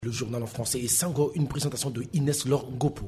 Le journal en français et Sango, une présentation de Inès Laure Ngopo.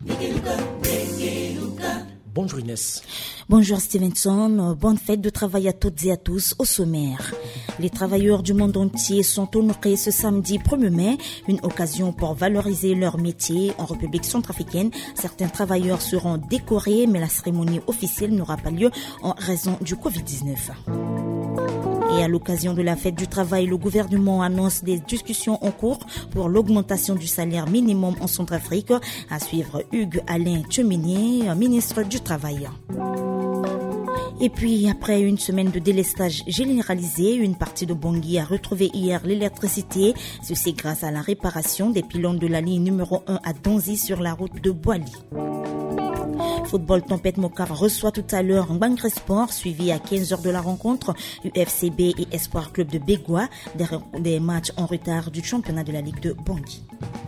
Bonjour Inès. Bonjour Stevenson, bonne fête de travail à toutes et à tous. Au sommaire, les travailleurs du monde entier sont honorés ce samedi 1er mai, une occasion pour valoriser leur métier. En République centrafricaine, certains travailleurs seront décorés, mais la cérémonie officielle n'aura pas lieu en raison du Covid-19. Et à l'occasion de la fête du travail, le gouvernement annonce des discussions en cours pour l'augmentation du salaire minimum en Centrafrique. À suivre Hugues Alain Tcheminier, ministre du Travail. Et puis, après une semaine de délestage généralisé, une partie de Bangui a retrouvé hier l'électricité. Ceci grâce à la réparation des pylônes de la ligne numéro 1 à Donzi sur la route de Boali. Football, Tempête Mokar reçoit tout à l'heure Bangre Sport, suivi à 15h de la rencontre UFCB et Espoir Club de Bégua, des matchs en retard du championnat de la Ligue de Bangui.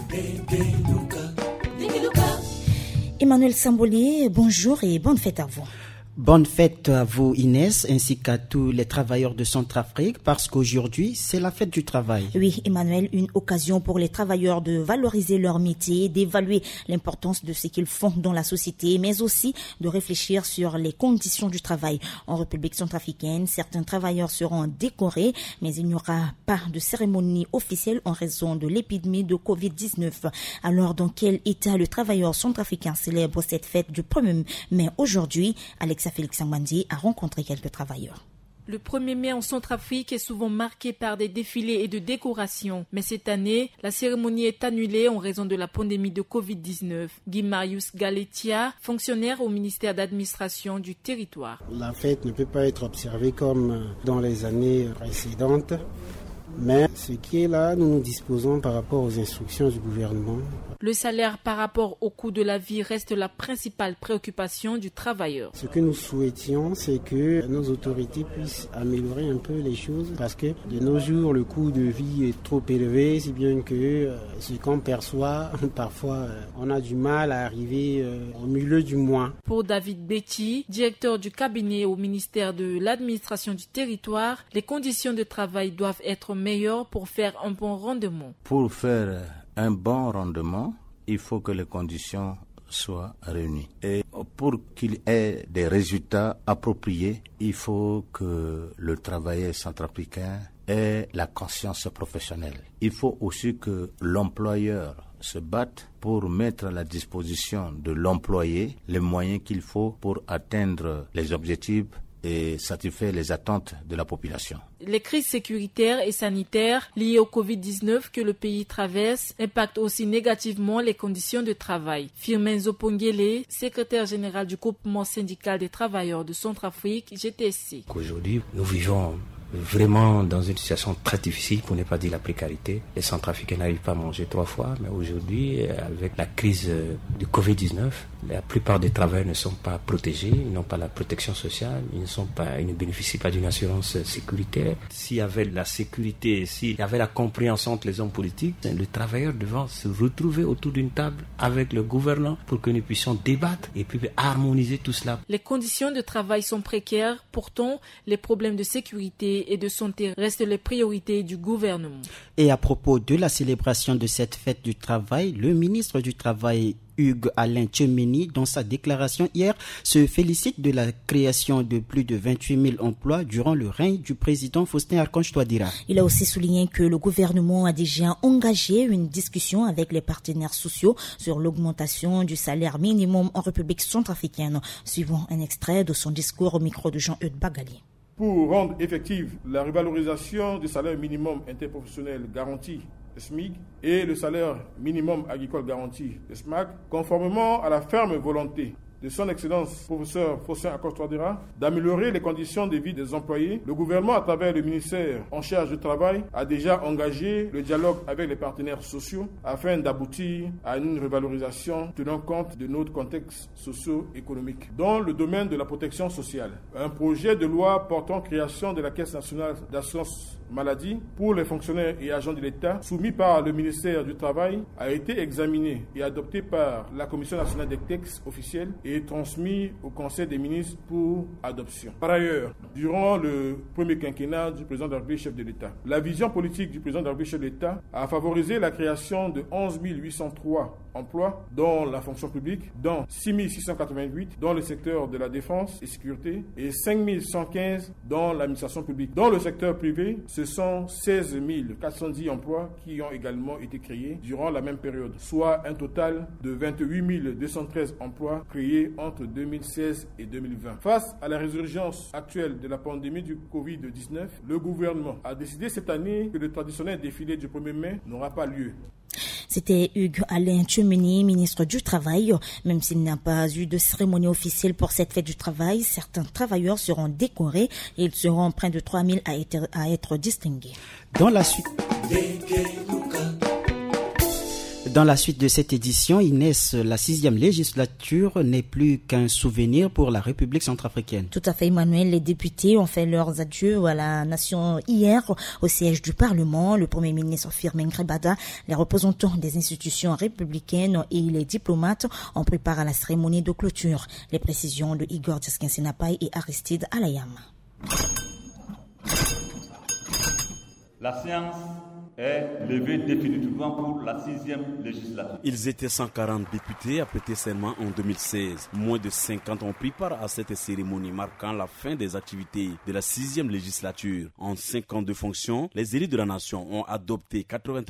Emmanuel Samboli, bonjour et bonne fête à vous. Bonne fête à vous Inès, ainsi qu'à tous les travailleurs de Centrafrique, parce qu'aujourd'hui, c'est la fête du travail. Oui, Emmanuel, une occasion pour les travailleurs de valoriser leur métier, d'évaluer l'importance de ce qu'ils font dans la société, mais aussi de réfléchir sur les conditions du travail. En République centrafricaine, certains travailleurs seront décorés, mais il n'y aura pas de cérémonie officielle en raison de l'épidémie de Covid-19. Alors, dans quel état le travailleur centrafricain célèbre cette fête du 1er mai aujourd'hui? Alexa Félix Ngwandi a rencontré quelques travailleurs. Le 1er mai en Centrafrique est souvent marqué par des défilés et de décorations. Mais cette année, la cérémonie est annulée en raison de la pandémie de Covid-19. Guy Marius Galetia, fonctionnaire au ministère d'administration du territoire. La fête ne peut pas être observée comme dans les années précédentes. Mais ce qui est là, nous disposons par rapport aux instructions du gouvernement. Le salaire par rapport au coût de la vie reste la principale préoccupation du travailleur. Ce que nous souhaitions, c'est que nos autorités puissent améliorer un peu les choses parce que de nos jours, le coût de vie est trop élevé, si bien que ce qu'on perçoit, parfois, on a du mal à arriver au milieu du mois. Pour David Betty, directeur du cabinet au ministère de l'administration du territoire, les conditions de travail doivent être meilleures pour faire un bon rendement. Pour faire un bon rendement, il faut que les conditions soient réunies. Et pour qu'il ait des résultats appropriés, il faut que le travailleur centrafricain ait la conscience professionnelle. Il faut aussi que l'employeur se batte pour mettre à la disposition de l'employé les moyens qu'il faut pour atteindre les objectifs et satisfaire les attentes de la population. Les crises sécuritaires et sanitaires liées au Covid-19 que le pays traverse impactent aussi négativement les conditions de travail. Firmin Zopongele, secrétaire général du groupement syndical des travailleurs de Centrafrique, GTSC. Aujourd'hui, nous vivons vraiment dans une situation très difficile, pour ne pas dire la précarité. Les Centrafricains n'arrivent pas à manger 3 fois, mais aujourd'hui, avec la crise du Covid-19, la plupart des travailleurs ne sont pas protégés, ils n'ont pas la protection sociale, ils ne bénéficient pas d'une assurance sécuritaire. S'il y avait la sécurité, s'il y avait la compréhension entre les hommes politiques, le travailleur devant se retrouver autour d'une table avec le gouvernant pour que nous puissions débattre et puis harmoniser tout cela. Les conditions de travail sont précaires, pourtant les problèmes de sécurité et de santé restent les priorités du gouvernement. Et à propos de la célébration de cette fête du travail, le ministre du Travail Hugues Alain Tcheminier, dans sa déclaration hier, se félicite de la création de plus de 28 000 emplois durant le règne du président Faustin Archange Touadéra. Il a aussi souligné que le gouvernement a déjà engagé une discussion avec les partenaires sociaux sur l'augmentation du salaire minimum en République centrafricaine. Suivant un extrait de son discours au micro de Jean-Eudes Bagali. Pour rendre effective la revalorisation du salaire minimum interprofessionnel garanti, le SMIC, et le salaire minimum agricole garanti, le SMAC, conformément à la ferme volonté de son Excellence professeur Faustin Archange Touadéra d'améliorer les conditions de vie des employés, le gouvernement, à travers le ministère en charge du travail, a déjà engagé le dialogue avec les partenaires sociaux afin d'aboutir à une revalorisation tenant compte de notre contexte socio-économique. Dans le domaine de la protection sociale, un projet de loi portant création de la Caisse nationale d'assurance maladie pour les fonctionnaires et agents de l'État soumis par le ministère du Travail a été examiné et adopté par la Commission nationale des textes officiels et transmis au Conseil des ministres pour adoption. Par ailleurs, durant le premier quinquennat du président de la République chef de l'État, la vision politique du président de la République chef de l'État a favorisé la création de 11 803 emplois dans la fonction publique, dont 6 688 dans le secteur de la défense et sécurité et 5 115 dans l'administration publique. Dans le secteur privé, ce sont 16 410 emplois qui ont également été créés durant la même période, soit un total de 28 213 emplois créés entre 2016 et 2020. Face à la résurgence actuelle de la pandémie du Covid-19, le gouvernement a décidé cette année que le traditionnel défilé du 1er mai n'aura pas lieu. C'était Hugues Alain Tchomeni, ministre du Travail. Même s'il n'y a pas eu de cérémonie officielle pour cette fête du travail, certains travailleurs seront décorés et ils seront près de 3 000 à être distingués. Dans la suite de cette édition, Inès, la 6e législature n'est plus qu'un souvenir pour la République centrafricaine. Tout à fait, Emmanuel. Les députés ont fait leurs adieux à la nation hier au siège du Parlement. Le Premier ministre Firmin Grebada, les représentants des institutions républicaines et les diplomates ont pris part à la cérémonie de clôture. Les précisions de Igor Djeskin-Senapai et Aristide Alayam. La séance est levé définitivement pour la 6e législature. Ils étaient 140 députés à prêter serment en 2016. Moins de 50 ont pris part à cette cérémonie marquant la fin des activités de la 6e législature. En 5 ans de fonction, les élus de la nation ont adopté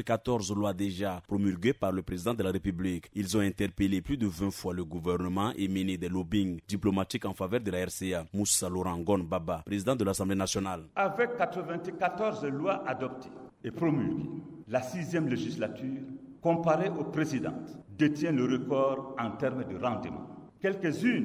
94 lois déjà promulguées par le président de la République. Ils ont interpellé plus de 20 fois le gouvernement et mené des lobbyings diplomatiques en faveur de la RCA. Moussa Laurent Gon Baba, président de l'Assemblée nationale. Avec 94 lois adoptées et promulguée, la 6e législature, comparée aux précédentes, détient le record en termes de rendement. Quelques-unes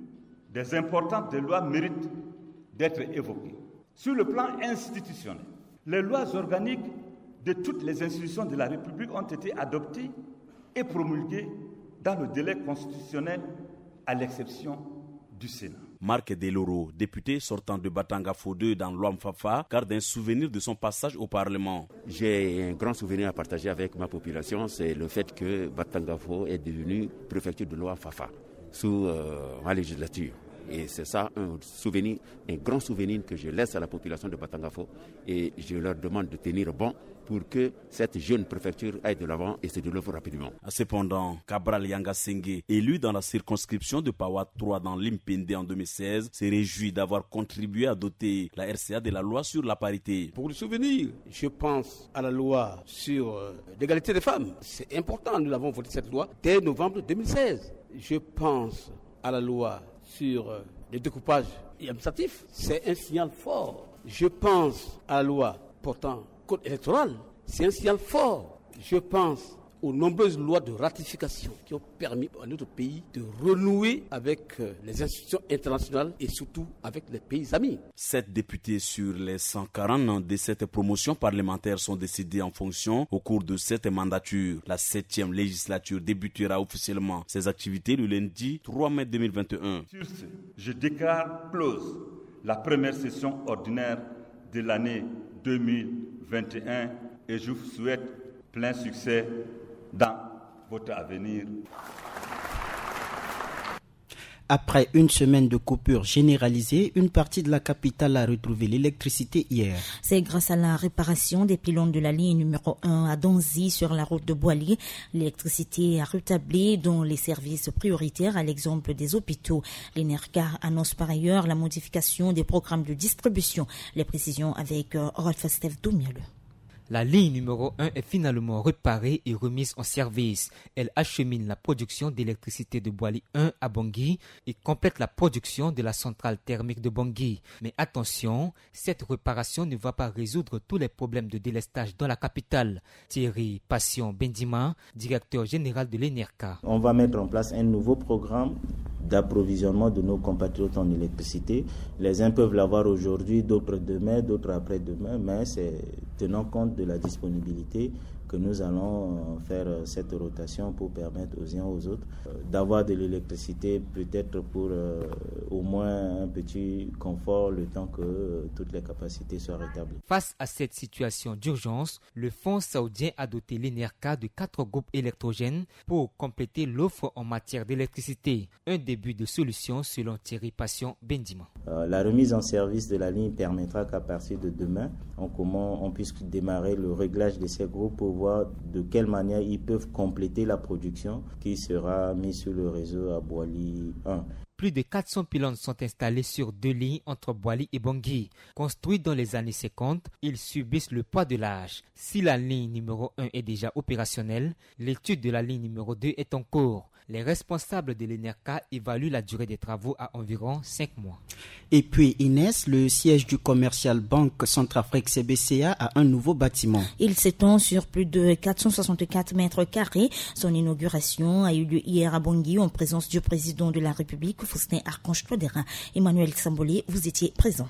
des importantes des lois méritent d'être évoquées. Sur le plan institutionnel, les lois organiques de toutes les institutions de la République ont été adoptées et promulguées dans le délai constitutionnel, à l'exception du Sénat. Marc Deloro, député sortant de Batangafo 2 dans l'Ouam-Fafa, garde un souvenir de son passage au Parlement. J'ai un grand souvenir à partager avec ma population, c'est le fait que Batangafo est devenu préfecture de l'Ouam-Fafa sous ma législature. Et c'est ça un souvenir, un grand souvenir que je laisse à la population de Batangafo et je leur demande de tenir bon pour que cette jeune préfecture aille de l'avant et se développe rapidement. Cependant, Cabral Yangasenge, élu dans la circonscription de Pawa 3 dans l'Impende en 2016, s'est réjoui d'avoir contribué à doter la RCA de la loi sur la parité. Pour le souvenir, je pense à la loi sur l'égalité des femmes. C'est important, nous avons voté cette loi dès novembre 2016. Je pense à la loi sur le découpage administratif. C'est un signal fort. Je pense à la loi portant code électoral, c'est un signal fort. Je pense aux nombreuses lois de ratification qui ont permis à notre pays de renouer avec les institutions internationales et surtout avec les pays amis. 7 députés sur les 140 de cette promotion parlementaire sont décédés en fonction au cours de cette mandature. La 7e législature débutera officiellement ses activités le lundi 3 mai 2021. Sur ce, je déclare close la première session ordinaire de l'année 2021 et je vous souhaite plein succès dans votre avenir. Après une semaine de coupure généralisée, une partie de la capitale a retrouvé l'électricité hier. C'est grâce à la réparation des pylônes de la ligne numéro 1 à Donzi sur la route de Boali. L'électricité a rétabli dans les services prioritaires, à l'exemple des hôpitaux. L'ENERCA annonce par ailleurs la modification des programmes de distribution. Les précisions avec Rolf Steve Doumiel. La ligne numéro 1 est finalement réparée et remise en service. Elle achemine la production d'électricité de Boali 1 à Bangui et complète la production de la centrale thermique de Bangui. Mais attention, cette réparation ne va pas résoudre tous les problèmes de délestage dans la capitale. Thierry Passion Bendima, directeur général de l'ENERCA. On va mettre en place un nouveau programme d'approvisionnement de nos compatriotes en électricité. Les uns peuvent l'avoir aujourd'hui, d'autres demain, d'autres après-demain, mais c'est tenant compte de la disponibilité que nous allons faire cette rotation pour permettre aux uns aux autres d'avoir de l'électricité, peut-être pour au moins un petit confort le temps que toutes les capacités soient rétablies. Face à cette situation d'urgence, le fonds saoudien a doté l'ENERCA de 4 groupes électrogènes pour compléter l'offre en matière d'électricité. Un début de solution selon Thierry Passion Bendima. La remise en service de la ligne permettra qu'à partir de demain, on puisse démarrer le réglage de ces groupes pour voir de quelle manière ils peuvent compléter la production qui sera mise sur le réseau à Boili 1. Plus de 400 pylônes sont installés sur 2 lignes entre Boili et Bangui. Construits dans les années 50, ils subissent le poids de l'âge. Si la ligne numéro 1 est déjà opérationnelle, l'étude de la ligne numéro 2 est en cours. Les responsables de l'ENERCA évaluent la durée des travaux à environ 5 mois. Et puis Inès, le siège du Commercial Banque Centrafrique CBCA a un nouveau bâtiment. Il s'étend sur plus de 464 mètres carrés. Son inauguration a eu lieu hier à Bangui en présence du président de la République, Faustin Archange Touadéra. Emmanuel Sambolé, vous étiez présent.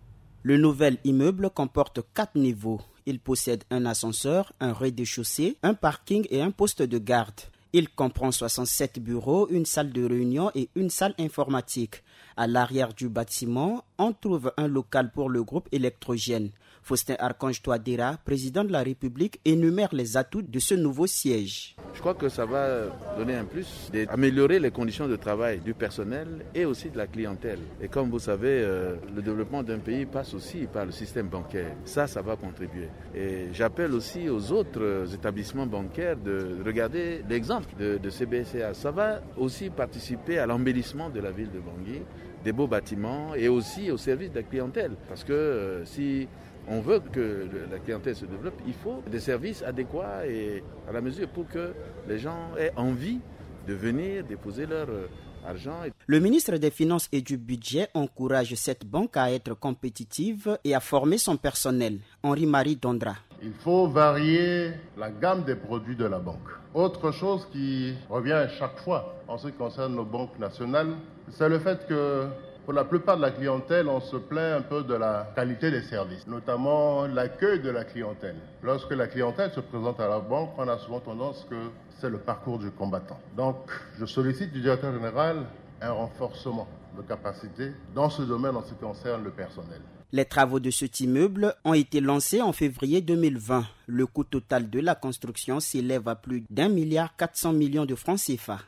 Le nouvel immeuble comporte 4 niveaux. Il possède un ascenseur, un rez-de-chaussée, un parking et un poste de garde. Il comprend 67 bureaux, une salle de réunion et une salle informatique. À l'arrière du bâtiment, on trouve un local pour le groupe électrogène. Faustin Archange Touadéra, président de la République, énumère les atouts de ce nouveau siège. Je crois que ça va donner un plus, d'améliorer les conditions de travail du personnel et aussi de la clientèle. Et comme vous savez, le développement d'un pays passe aussi par le système bancaire. Ça va contribuer. Et j'appelle aussi aux autres établissements bancaires de regarder l'exemple de CBCA. Ça va aussi participer à l'embellissement de la ville de Bangui, des beaux bâtiments et aussi au service de la clientèle. Parce que si on veut que la clientèle se développe, il faut des services adéquats et à la mesure pour que les gens aient envie de venir déposer leur argent. Le ministre des Finances et du Budget encourage cette banque à être compétitive et à former son personnel. Henri-Marie Dondra. Il faut varier la gamme des produits de la banque. Autre chose qui revient à chaque fois en ce qui concerne nos banques nationales, c'est le fait que pour la plupart de la clientèle, on se plaint un peu de la qualité des services, notamment l'accueil de la clientèle. Lorsque la clientèle se présente à la banque, on a souvent tendance que c'est le parcours du combattant. Donc, je sollicite du directeur général un renforcement de capacité dans ce domaine en ce qui concerne le personnel. Les travaux de cet immeuble ont été lancés en février 2020. Le coût total de la construction s'élève à plus d'1,4 milliard de francs CFA.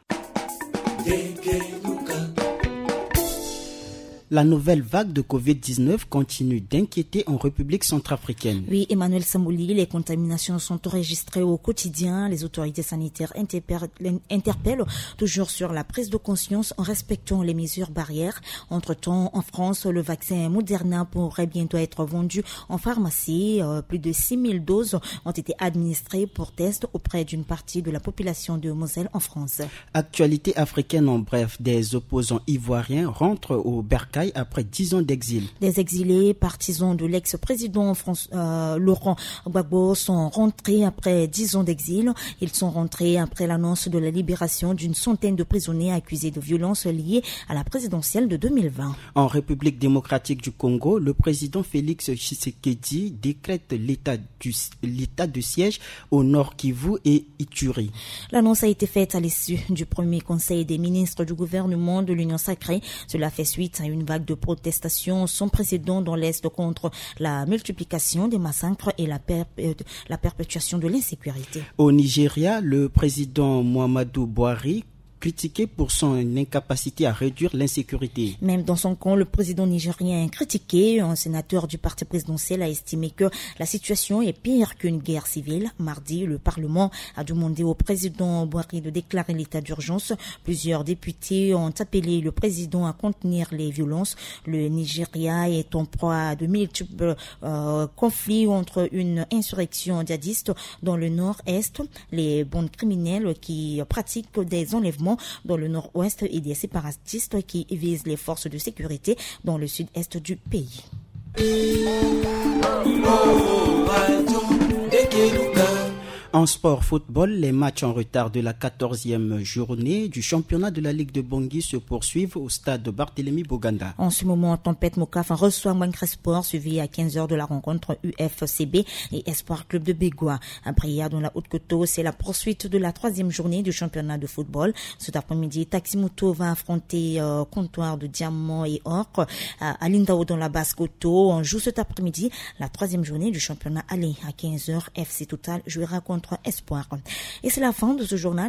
La nouvelle vague de Covid-19 continue d'inquiéter en République centrafricaine. Oui, Emmanuel Sambouli, les contaminations sont enregistrées au quotidien. Les autorités sanitaires interpellent toujours sur la prise de conscience en respectant les mesures barrières. Entre-temps, en France, le vaccin Moderna pourrait bientôt être vendu en pharmacie. Plus de 6000 doses ont été administrées pour test auprès d'une partie de la population de Moselle en France. Actualité africaine en bref, des opposants ivoiriens rentrent au Bercail après 10 ans d'exil. Des exilés partisans de l'ex-président Laurent Gbagbo sont rentrés après 10 ans d'exil. Ils sont rentrés après l'annonce de la libération d'une centaine de prisonniers accusés de violences liées à la présidentielle de 2020. En République démocratique du Congo, le président Félix Tshisekedi décrète l'état de siège au Nord Kivu et Ituri. L'annonce a été faite à l'issue du premier conseil des ministres du gouvernement de l'Union sacrée. Cela fait suite à une vague de protestations sans précédent dans l'Est contre la multiplication des massacres et la perpétuation de l'insécurité. Au Nigeria, le président Muhammadu Buhari critiqué pour son incapacité à réduire l'insécurité. Même dans son camp, le président nigérien est critiqué. Un sénateur du parti présidentiel a estimé que la situation est pire qu'une guerre civile. Mardi, le Parlement a demandé au président Buhari de déclarer l'état d'urgence. Plusieurs députés ont appelé le président à contenir les violences. Le Nigeria est en proie à de multiples conflits entre une insurrection djihadiste dans le nord-est, les bandes criminelles qui pratiquent des enlèvements dans le nord-ouest et des séparatistes qui visent les forces de sécurité dans le sud-est du pays. En sport football, les matchs en retard de la 14e journée du championnat de la Ligue de Bangui se poursuivent au stade de Barthélemy Boganda. En ce moment, Tempête Mokaf reçoit Mwankre Sport, suivi à 15h de la rencontre UFCB et Espoir Club de Bégua. Après hier, dans la Haute-Coteau, c'est la poursuite de la 3e journée du championnat de football. Cet après-midi, Taximoto va affronter Comptoir de Diamant et Or à Lindao dans la Basse-Coteau. On joue cet après-midi la 3e journée du championnat aller à 15h. FC Total jouera contre Espoir. Et c'est la fin de ce journal.